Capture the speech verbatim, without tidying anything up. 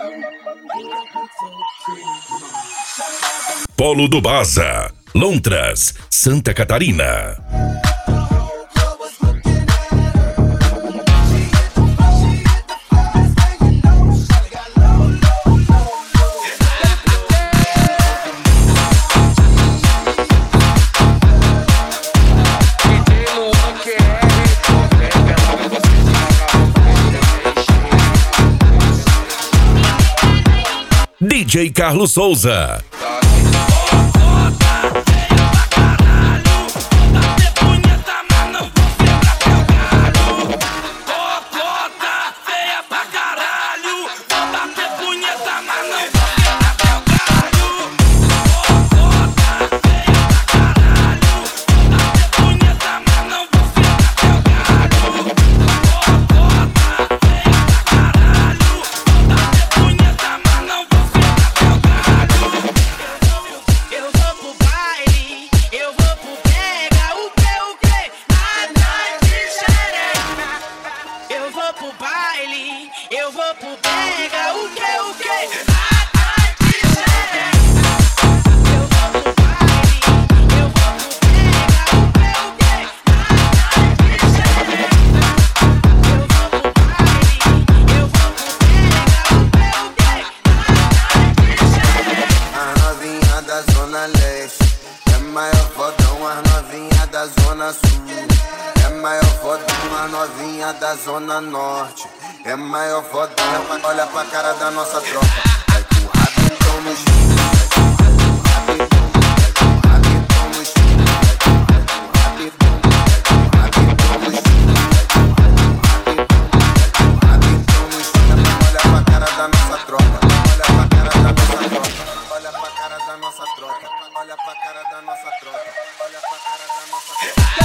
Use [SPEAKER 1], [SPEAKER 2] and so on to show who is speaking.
[SPEAKER 1] Polo do Baza, Lontras, Santa Catarina. D J Carlos Souza.
[SPEAKER 2] Da Zona Norte, é maior fodão, olha pra cara da nossa tropa. Vai com o rabetão no chão, vai com o rabetão no chão, vai com o rabetão, vai com o rabetão no chão, vai com o rabetão no chão. Olha pra cara da nossa tropa, olha pra cara da nossa tropa, olha pra cara da nossa tropa, olha pra cara da nossa tropa, olha pra cara da nossa tropa.